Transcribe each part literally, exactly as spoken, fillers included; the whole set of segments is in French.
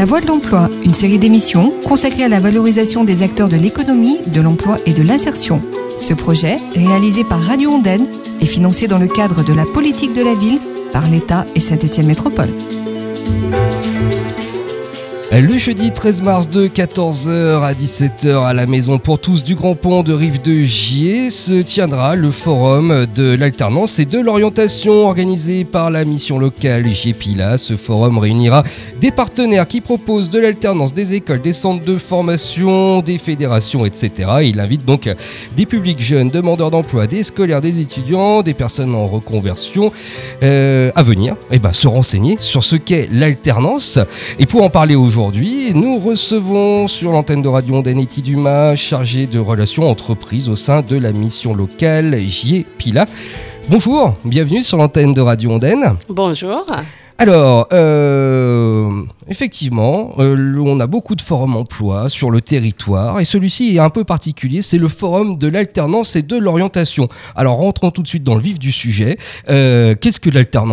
La Voix de l'emploi, une série d'émissions consacrée à la valorisation des acteurs de l'économie, de l'emploi et de l'insertion. Ce projet, réalisé par Radio Ondaine, est financé dans le cadre de la politique de la ville par l'État et Saint-Étienne Métropole. Le jeudi treize mars de quatorze heures à dix-sept heures à la Maison pour tous du Grand Pont de Rive-de-Gier se tiendra le forum de l'alternance et de l'orientation organisé par la mission locale Gepila. Ce forum réunira des partenaires qui proposent de l'alternance, des écoles, des centres de formation, des fédérations, et cetera. Il invite donc des publics jeunes, demandeurs d'emploi, des scolaires, des étudiants, des personnes en reconversion euh, à venir et ben, se renseigner sur ce qu'est l'alternance. Et pour en parler aujourd'hui, Aujourd'hui, nous recevons sur l'antenne de Radio Ondaine Eti Dumas, chargé de relations entreprises au sein de la mission locale Gepila. Bonjour, bienvenue sur l'antenne de Radio Ondaine. Bonjour. Alors, euh, effectivement, euh, on a beaucoup de forums emploi sur le territoire et celui-ci est un peu particulier, c'est le forum de l'alternance et de l'orientation. Alors, rentrons tout de suite dans le vif du sujet. Euh, qu'est-ce que l'alternance ?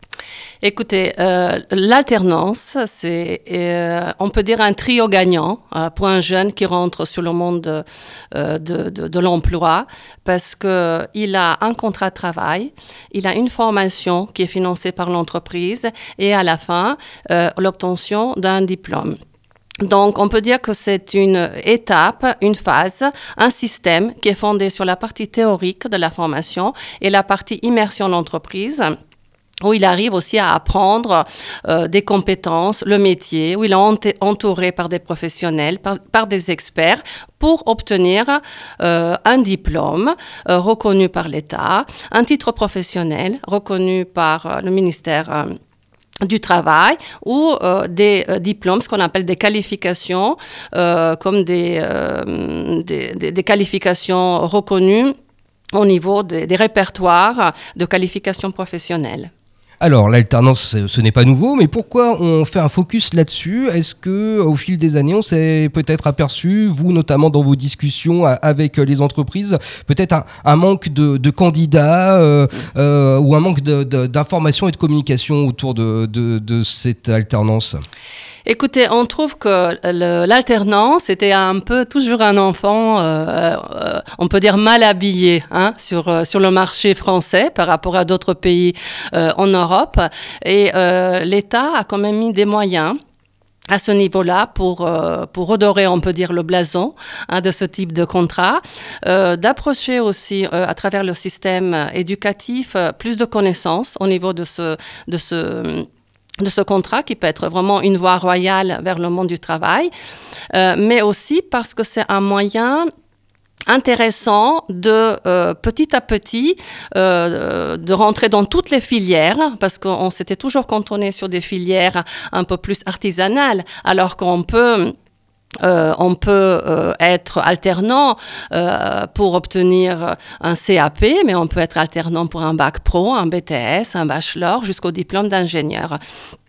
Écoutez, euh, l'alternance, c'est, euh, on peut dire, un trio gagnant euh, pour un jeune qui rentre sur le monde euh, de, de, de l'emploi parce qu'il a un contrat de travail, il a une formation qui est financée par l'entreprise et à la fin, euh, l'obtention d'un diplôme. Donc, on peut dire que c'est une étape, une phase, un système qui est fondé sur la partie théorique de la formation et la partie immersion d'entreprise, où il arrive aussi à apprendre euh, des compétences, le métier, où il est entouré par des professionnels, par, par des experts, pour obtenir euh, un diplôme euh, reconnu par l'État, un titre professionnel reconnu par euh, le ministère euh, du travail ou euh, des euh, diplômes, ce qu'on appelle des qualifications, euh, comme des, euh, des, des, des qualifications reconnues au niveau de, des répertoires de qualifications professionnelles. Alors, l'alternance, ce n'est pas nouveau, mais pourquoi on fait un focus là-dessus ? Est-ce qu'au fil des années, on s'est peut-être aperçu, vous notamment dans vos discussions avec les entreprises, peut-être un, un manque de, de candidats euh, euh, ou un manque de, de, d'informations et de communication autour de, de, de cette alternance ? Écoutez, on trouve que le, l'alternance était un peu toujours un enfant, euh, euh, on peut dire mal habillé, hein, sur, euh, sur le marché français par rapport à d'autres pays euh, en Europe. Et euh, l'État a quand même mis des moyens à ce niveau-là pour, euh, pour redorer, on peut dire, le blason hein, de ce type de contrat, euh, d'approcher aussi euh, à travers le système éducatif euh, plus de connaissances au niveau de ce... De ce de ce contrat qui peut être vraiment une voie royale vers le monde du travail, euh, mais aussi parce que c'est un moyen intéressant de euh, petit à petit euh, de rentrer dans toutes les filières parce qu'on s'était toujours cantonné sur des filières un peu plus artisanales alors qu'on peut Euh, on peut euh, être alternant euh, pour obtenir un C A P, mais on peut être alternant pour un bac pro, un B T S, un bachelor, jusqu'au diplôme d'ingénieur.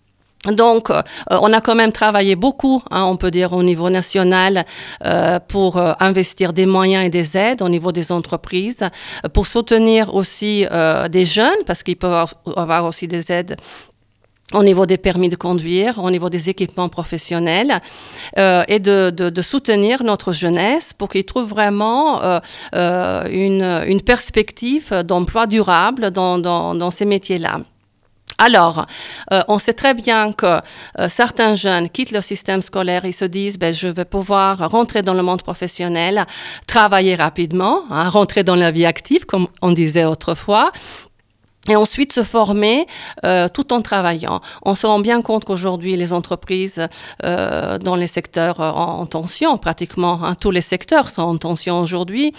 Donc, euh, on a quand même travaillé beaucoup, hein, on peut dire au niveau national, euh, pour euh, investir des moyens et des aides au niveau des entreprises, pour soutenir aussi euh, des jeunes, parce qu'ils peuvent avoir aussi des aides au niveau des permis de conduire, au niveau des équipements professionnels, euh, et de, de, de soutenir notre jeunesse pour qu'ils trouvent vraiment euh, euh, une, une perspective d'emploi durable dans, dans, dans ces métiers-là. Alors, euh, on sait très bien que euh, certains jeunes quittent le système scolaire, ils se disent ben, « je vais pouvoir rentrer dans le monde professionnel, travailler rapidement, hein, rentrer dans la vie active », comme on disait autrefois, et ensuite se former euh, tout en travaillant. On se rend bien compte qu'aujourd'hui, les entreprises euh, dans les secteurs en, en tension, pratiquement hein, tous les secteurs sont en tension aujourd'hui,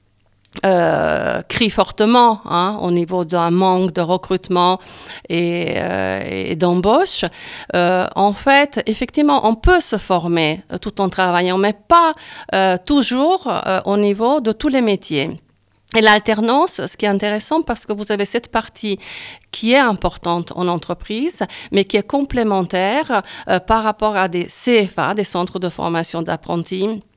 Euh, crient fortement hein, au niveau d'un manque de recrutement et, euh, et d'embauche. Euh, en fait, effectivement, on peut se former euh, tout en travaillant, mais pas euh, toujours euh, au niveau de tous les métiers. Et l'alternance, ce qui est intéressant, parce que vous avez cette partie qui est importante en entreprise, mais qui est complémentaire euh, par rapport à des C F A, des centres de formation d'apprentis,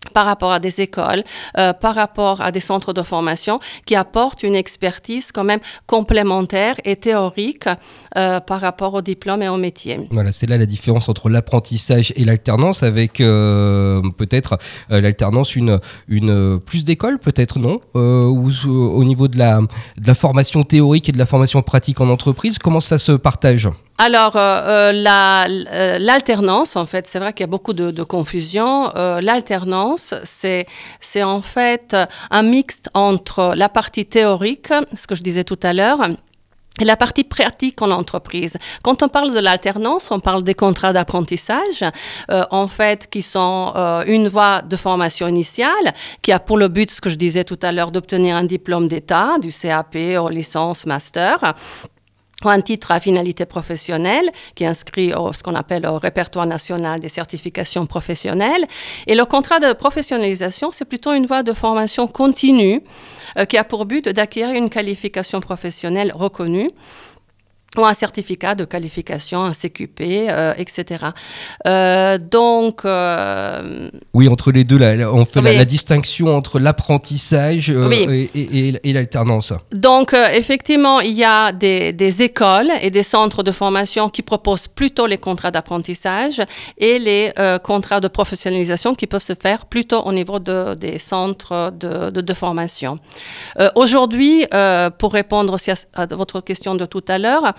par rapport à des écoles, euh, par rapport à des centres de formation qui apportent une expertise quand même complémentaire et théorique euh, par rapport au diplôme et au métier. Voilà, c'est là la différence entre l'apprentissage et l'alternance, avec euh, peut-être euh, l'alternance, une, une plus d'écoles peut-être, non euh, ou euh, au niveau de la, de la formation théorique et de la formation pratique en entreprise, comment ça se partage ? Alors, euh, la, l'alternance, en fait, c'est vrai qu'il y a beaucoup de, de confusion. Euh, l'alternance, c'est, c'est en fait un mixte entre la partie théorique, ce que je disais tout à l'heure, et la partie pratique en entreprise. Quand on parle de l'alternance, on parle des contrats d'apprentissage, euh, en fait, qui sont euh, une voie de formation initiale, qui a pour le but, ce que je disais tout à l'heure, d'obtenir un diplôme d'État, du C A P, ou licence, master, ou un titre à finalité professionnelle qui est inscrit au ce qu'on appelle au répertoire national des certifications professionnelles. Et le contrat de professionnalisation, c'est plutôt une voie de formation continue euh, qui a pour but d'acquérir une qualification professionnelle reconnue ou un certificat de qualification, un C Q P, euh, et cetera. Euh, donc... Euh, oui, entre les deux, là, on fait oui. la, la distinction entre l'apprentissage euh, oui. et, et, et, et l'alternance. Donc, euh, effectivement, il y a des, des écoles et des centres de formation qui proposent plutôt les contrats d'apprentissage et les euh, contrats de professionnalisation qui peuvent se faire plutôt au niveau de, des centres de, de, de formation. Euh, aujourd'hui, euh, pour répondre aussi à, à votre question de tout à l'heure,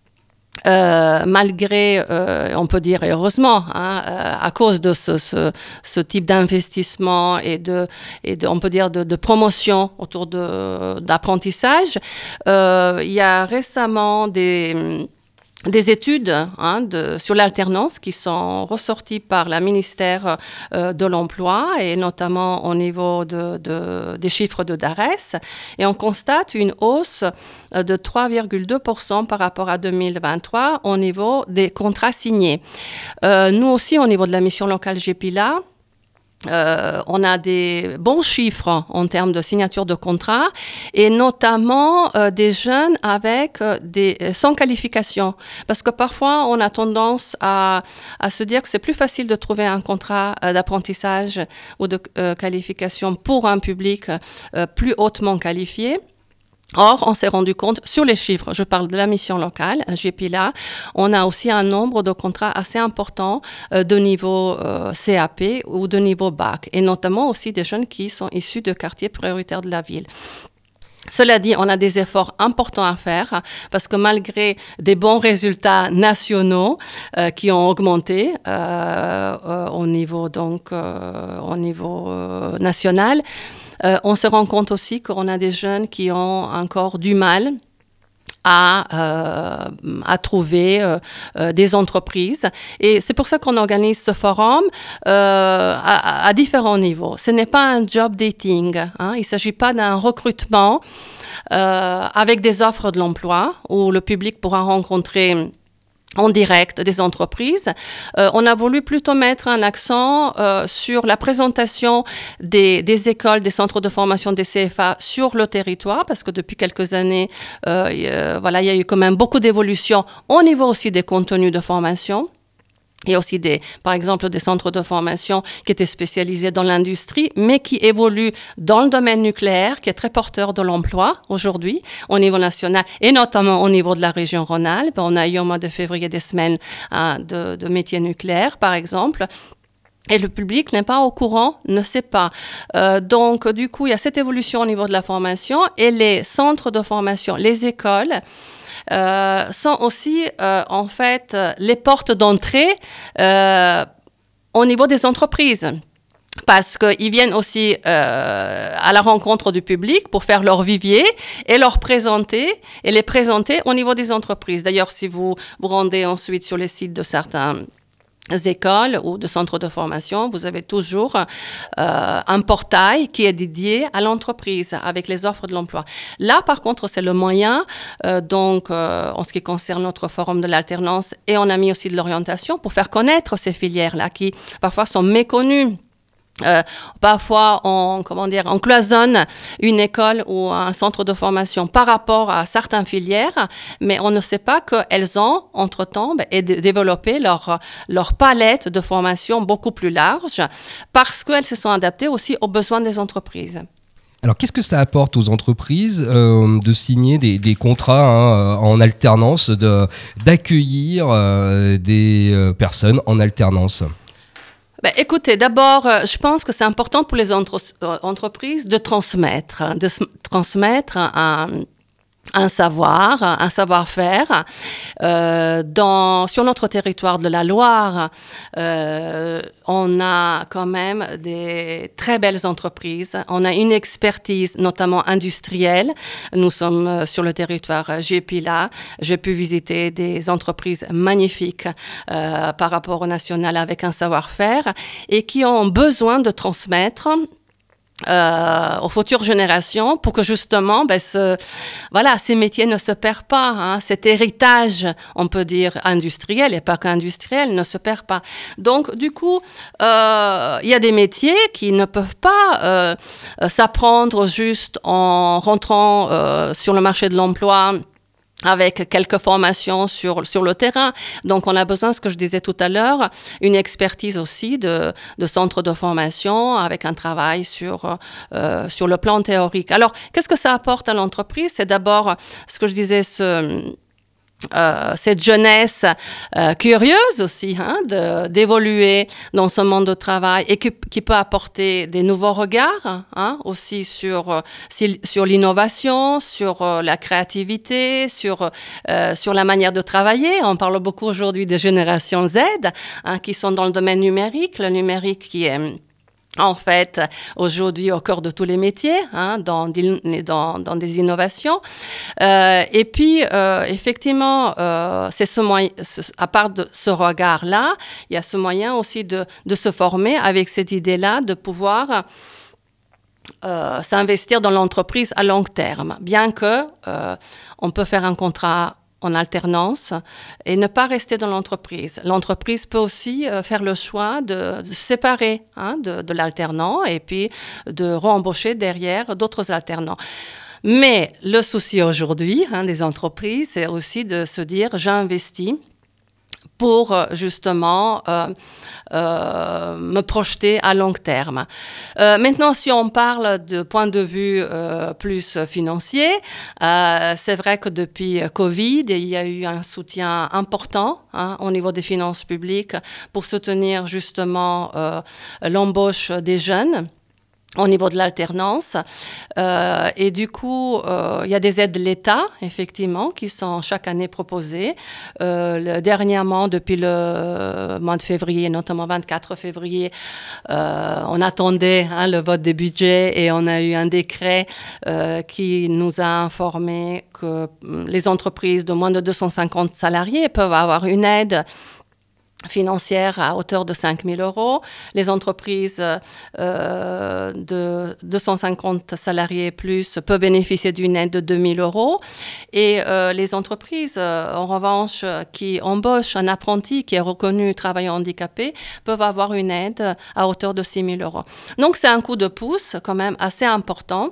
Euh, malgré, euh, on peut dire et heureusement, hein, euh, à cause de ce, ce, ce type d'investissement et de, et de, on peut dire de, de promotion autour de, d'apprentissage, euh, il y a récemment des des études hein, de, sur l'alternance qui sont ressorties par le ministère euh, de l'Emploi et notamment au niveau de, de, des chiffres de DARES. Et on constate une hausse de trois virgule deux pour cent par rapport à deux mille vingt-trois au niveau des contrats signés. Euh, nous aussi, au niveau de la mission locale GEPILA, Euh, on a des bons chiffres en termes de signature de contrat et notamment euh, des jeunes avec euh, des, sans qualification. Parce que parfois, on a tendance à, à se dire que c'est plus facile de trouver un contrat euh, d'apprentissage ou de euh, qualification pour un public euh, plus hautement qualifié. Or, on s'est rendu compte, sur les chiffres, je parle de la mission locale, GEPILA, on a aussi un nombre de contrats assez important euh, de niveau euh, C A P ou de niveau bac, et notamment aussi des jeunes qui sont issus de quartiers prioritaires de la ville. Cela dit, on a des efforts importants à faire parce que malgré des bons résultats nationaux euh, qui ont augmenté euh, euh, au niveau, donc, euh, au niveau euh, national, Euh, on se rend compte aussi qu'on a des jeunes qui ont encore du mal à, euh, à trouver euh, euh, des entreprises. Et c'est pour ça qu'on organise ce forum euh, à, à différents niveaux. Ce n'est pas un job dating. Hein. Il ne s'agit pas d'un recrutement euh, avec des offres de l'emploi où le public pourra rencontrer en direct des entreprises. Euh, on a voulu plutôt mettre un accent euh, sur la présentation des, des écoles, des centres de formation des C F A sur le territoire, parce que depuis quelques années, euh, euh, voilà, il y a eu quand même beaucoup d'évolutions au niveau aussi des contenus de formation. Il y a aussi, des, par exemple, des centres de formation qui étaient spécialisés dans l'industrie, mais qui évoluent dans le domaine nucléaire, qui est très porteur de l'emploi aujourd'hui au niveau national et notamment au niveau de la région Rhône-Alpes. On a eu au mois de février des semaines hein, de, de métiers nucléaires, par exemple. Et le public n'est pas au courant, ne sait pas. Euh, donc, du coup, il y a cette évolution au niveau de la formation et les centres de formation, les écoles, Euh, sont aussi, euh, en fait, les portes d'entrée euh, au niveau des entreprises. Parce qu'ils viennent aussi euh, à la rencontre du public pour faire leur vivier et leur présenter, et les présenter au niveau des entreprises. D'ailleurs, si vous vous rendez ensuite sur les sites de certains écoles ou de centres de formation, vous avez toujours euh, un portail qui est dédié à l'entreprise avec les offres de l'emploi. Là, par contre, c'est le moyen, euh, donc, euh, en ce qui concerne notre forum de l'alternance, et on a mis aussi de l'orientation pour faire connaître ces filières-là qui, parfois, sont méconnues Euh, parfois, on, comment dire, on cloisonne une école ou un centre de formation par rapport à certaines filières, mais on ne sait pas qu'elles ont, entre-temps, ben, développé leur, leur palette de formation beaucoup plus large parce qu'elles se sont adaptées aussi aux besoins des entreprises. Alors, qu'est-ce que ça apporte aux entreprises euh, de signer des, des contrats hein, en alternance, de, d'accueillir euh, des euh, personnes en alternance ? Ben, écoutez, d'abord, euh, je pense que c'est important pour les entre- euh, entreprises de transmettre, de s- transmettre un, un savoir, un savoir-faire. Euh, dans, sur notre territoire de la Loire, euh, on a quand même des très belles entreprises. On a une expertise, notamment industrielle. Nous sommes sur le territoire Gépila. J'ai pu visiter des entreprises magnifiques euh, par rapport au national avec un savoir-faire et qui ont besoin de transmettre Euh, aux futures générations pour que justement ben, ce, voilà, ces métiers ne se perdent pas. Hein. Cet héritage, on peut dire industriel et pas qu'industriel, ne se perd pas. Donc du coup, il euh, y a des métiers qui ne peuvent pas euh, s'apprendre juste en rentrant euh, sur le marché de l'emploi avec quelques formations sur, sur le terrain. Donc, on a besoin, ce que je disais tout à l'heure, une expertise aussi de, de centres de formation avec un travail sur, euh, sur le plan théorique. Alors, qu'est-ce que ça apporte à l'entreprise? C'est d'abord, ce que je disais, ce... Euh, cette jeunesse euh, curieuse aussi hein, de, d'évoluer dans ce monde de travail et qui, qui peut apporter des nouveaux regards hein, aussi sur, sur l'innovation, sur euh, la créativité, sur, euh, sur la manière de travailler. On parle beaucoup aujourd'hui des générations Z hein, qui sont dans le domaine numérique, le numérique qui est en fait, aujourd'hui, au cœur de tous les métiers, hein, dans, dans, dans des innovations. Euh, et puis, euh, effectivement, euh, c'est ce moyen, ce, à part de ce regard-là, il y a ce moyen aussi de, de se former avec cette idée-là, de pouvoir euh, s'investir dans l'entreprise à long terme. Bien que euh, on peut faire un contrat en alternance et ne pas rester dans l'entreprise. L'entreprise peut aussi euh, faire le choix de, de se séparer hein, de, de l'alternant et puis de re-embaucher derrière d'autres alternants. Mais le souci aujourd'hui hein, des entreprises, c'est aussi de se dire « j'investis » pour justement euh, euh, me projeter à long terme. Euh, maintenant, si on parle de point de vue euh, plus financier, euh, c'est vrai que depuis Covid, il y a eu un soutien important hein, au niveau des finances publiques pour soutenir justement euh, l'embauche des jeunes au niveau de l'alternance. Euh, et du coup, euh, il y a des aides de l'État, effectivement, qui sont chaque année proposées. Euh, le, dernièrement, depuis le mois de février, notamment vingt-quatre février, euh, on attendait hein, le vote des budgets et on a eu un décret euh, qui nous a informé que les entreprises de moins de deux cent cinquante salariés peuvent avoir une aide financière à hauteur de cinq mille euros. Les entreprises euh, de deux cent cinquante salariés et plus peuvent bénéficier d'une aide de deux mille euros. Et euh, les entreprises, euh, en revanche, qui embauchent un apprenti qui est reconnu travailleur handicapé, peuvent avoir une aide à hauteur de six mille euros. Donc, c'est un coup de pouce quand même assez important.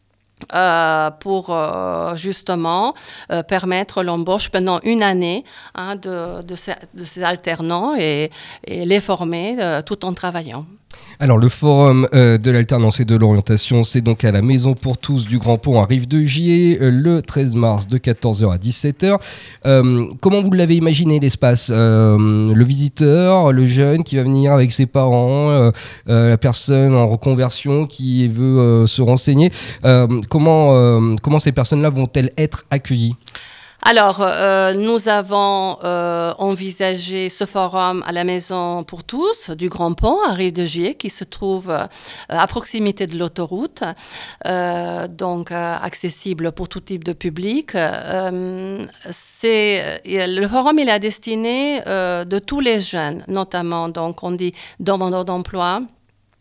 Euh, pour euh, justement euh, permettre l'embauche pendant une année hein, de, de, ces, de ces alternants et, et les former euh, tout en travaillant. Alors le forum euh, de l'alternance et de l'orientation, c'est donc à la Maison pour tous du Grand Pont à Rive-de-Gier euh, le treize mars de quatorze heures à dix-sept heures. Euh, comment vous l'avez imaginé l'espace euh, le visiteur, le jeune qui va venir avec ses parents, euh, euh, la personne en reconversion qui veut euh, se renseigner, euh, comment, euh, comment ces personnes-là vont-elles être accueillies ? Alors, euh, nous avons euh, envisagé ce forum à la Maison pour tous du Grand Pont à Rive-de-Gier qui se trouve euh, à proximité de l'autoroute, euh, donc euh, accessible pour tout type de public. Euh, c'est, le forum il est destiné euh, de tous les jeunes, notamment, donc on dit demandeurs d'emploi,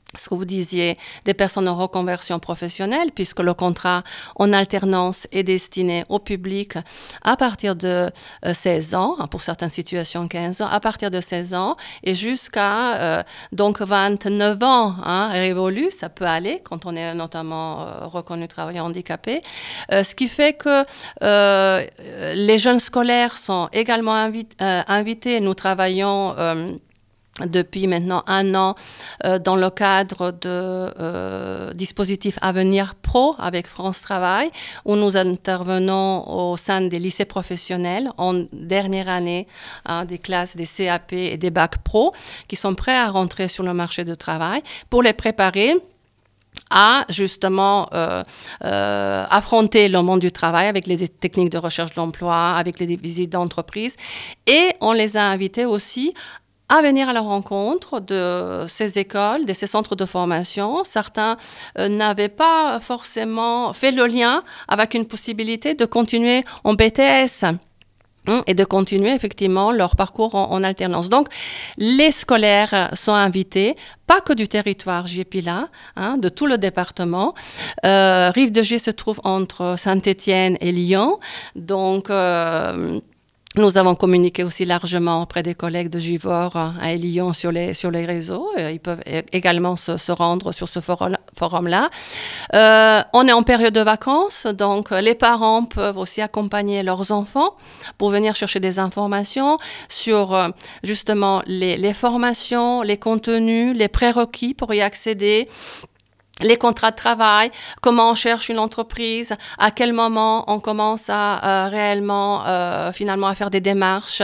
ce que vous disiez, des personnes en reconversion professionnelle, puisque le contrat en alternance est destiné au public à partir de euh, seize ans, pour certaines situations quinze ans, à partir de seize ans et jusqu'à euh, donc vingt-neuf ans, hein, révolu, ça peut aller quand on est notamment euh, reconnu travailleur handicapé. Euh, ce qui fait que euh, les jeunes scolaires sont également invi- euh, invités. Nous travaillons euh, depuis maintenant un an euh, dans le cadre de euh, dispositif Avenir Pro avec France Travail, où nous intervenons au sein des lycées professionnels en dernière année, hein, des classes des C A P et des bacs pro qui sont prêts à rentrer sur le marché du travail pour les préparer à justement euh, euh, affronter le monde du travail avec les techniques de recherche d'emploi, avec les visites d'entreprise. Et on les a invités aussi à venir à la rencontre de ces écoles, de ces centres de formation. Certains euh, n'avaient pas forcément fait le lien avec une possibilité de continuer en B T S hein, et de continuer effectivement leur parcours en, en alternance. Donc, les scolaires sont invités, pas que du territoire Giepila, hein, de tout le département. Euh, Rive de Gier se trouve entre Saint-Étienne et Lyon, donc euh, nous avons communiqué aussi largement auprès des collègues de Givors à Lyon sur les, sur les réseaux. Ils peuvent également se, se rendre sur ce forum, forum-là. Euh, on est en période de vacances, donc les parents peuvent aussi accompagner leurs enfants pour venir chercher des informations sur justement les, les formations, les contenus, les prérequis pour y accéder, les contrats de travail, comment on cherche une entreprise, à quel moment on commence à euh, réellement, euh, finalement, à faire des démarches,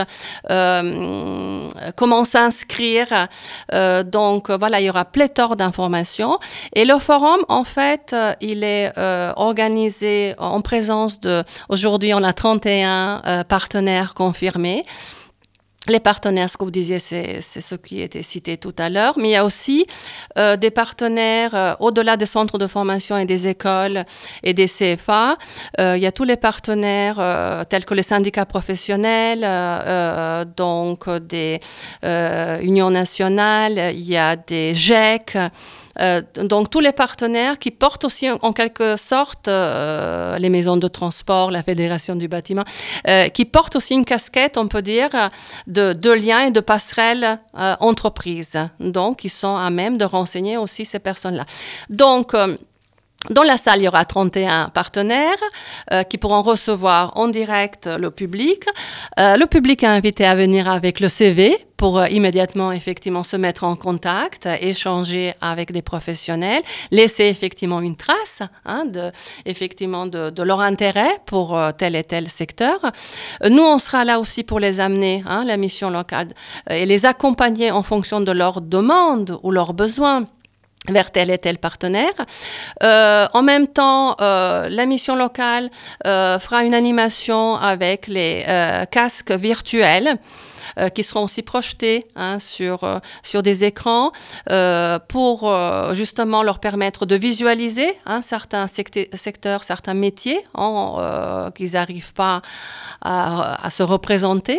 euh, comment s'inscrire. Euh, donc, voilà, il y aura pléthore d'informations. Et le forum, en fait, euh, il est euh, organisé en présence de, aujourd'hui, on a trente et un euh, partenaires confirmés. Les partenaires, ce que vous disiez, c'est, c'est ce qui était cité tout à l'heure, mais il y a aussi euh, des partenaires euh, au-delà des centres de formation et des écoles et des C F A. Euh, il y a tous les partenaires euh, tels que les syndicats professionnels, euh, euh, donc des euh, unions nationales, il y a des G E C. Euh, donc tous les partenaires qui portent aussi en, en quelque sorte euh, les maisons de transport, la Fédération du bâtiment, euh, qui portent aussi une casquette, on peut dire, de, de liens et de passerelles euh, entreprises. Donc ils sont à même de renseigner aussi ces personnes-là. Donc euh, dans la salle, il y aura trente et un partenaires euh, qui pourront recevoir en direct le public. Euh, le public est invité à venir avec le C V pour euh, immédiatement effectivement se mettre en contact, échanger avec des professionnels, laisser effectivement une trace hein, de, effectivement de, de leur intérêt pour euh, tel et tel secteur. Euh, nous, on sera là aussi pour les amener, hein, la mission locale, euh, et les accompagner en fonction de leurs demandes ou leurs besoins vers tel et tel partenaire. Euh, en même temps, euh, la mission locale euh, fera une animation avec les euh, casques virtuels euh, qui seront aussi projetés hein, sur, euh, sur des écrans euh, pour euh, justement leur permettre de visualiser hein, certains secte- secteurs, certains métiers hein, euh, qu'ils n'arrivent pas à, à se représenter.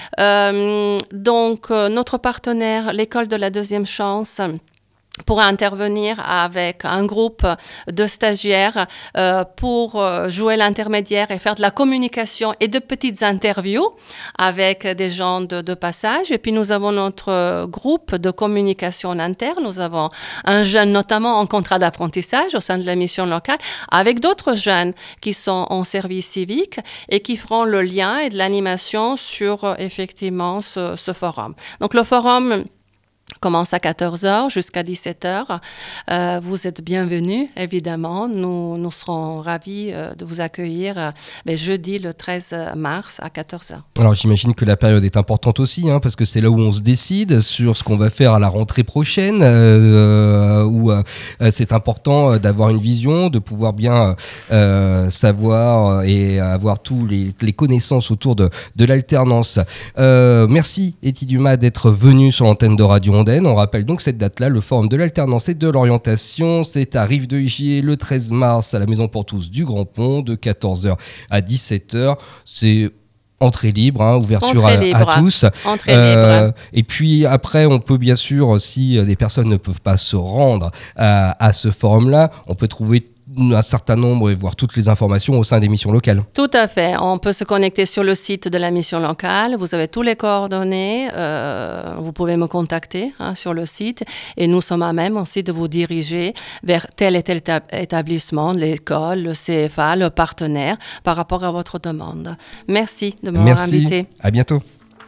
Euh, donc, euh, notre partenaire, l'école de la deuxième chance, pourra intervenir avec un groupe de stagiaires euh, pour euh, jouer l'intermédiaire et faire de la communication et de petites interviews avec des gens de, de passage. Et puis nous avons notre groupe de communication en interne. Nous avons un jeune notamment en contrat d'apprentissage au sein de la mission locale avec d'autres jeunes qui sont en service civique et qui feront le lien et de l'animation sur euh, effectivement ce, ce forum. Donc le forum commence à quatorze heures jusqu'à dix-sept heures. Euh, vous êtes bienvenus, évidemment. Nous, nous serons ravis euh, de vous accueillir euh, ben, jeudi le treize mars à quatorze heures. Alors j'imagine que la période est importante aussi, hein, parce que c'est là où on se décide sur ce qu'on va faire à la rentrée prochaine, euh, où euh, c'est important d'avoir une vision, de pouvoir bien euh, savoir et avoir tous les, les connaissances autour de, de l'alternance. Euh, merci Ety Dumas d'être venu sur l'antenne de Radio Ondaine. On rappelle donc cette date-là, le forum de l'alternance et de l'orientation. C'est à Rive de Gier le treize mars à la Maison pour tous du Grand Pont de quatorze heures à dix-sept heures. C'est entrée libre, hein, ouverture à, libre. à tous. Entrée euh, libre. Et puis après, on peut bien sûr, si des personnes ne peuvent pas se rendre à, à ce forum-là, on peut trouver un certain nombre et voir toutes les informations au sein des missions locales. Tout à fait. On peut se connecter sur le site de la mission locale. Vous avez tous les coordonnées. Euh, vous pouvez me contacter hein, sur le site. Et nous sommes à même aussi de vous diriger vers tel et tel établissement, l'école, le C F A, le partenaire, par rapport à votre demande. Merci de m'avoir Merci. invité. À bientôt.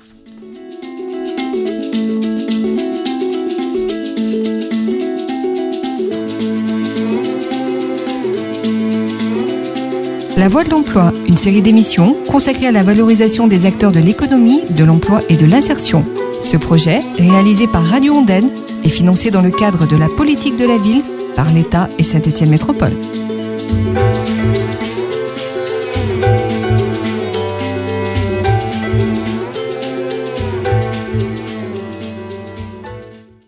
La Voix de l'Emploi, une série d'émissions consacrée à la valorisation des acteurs de l'économie, de l'emploi et de l'insertion. Ce projet, réalisé par Radio Ondaine, est financé dans le cadre de la politique de la ville par l'État et Saint-Étienne Métropole.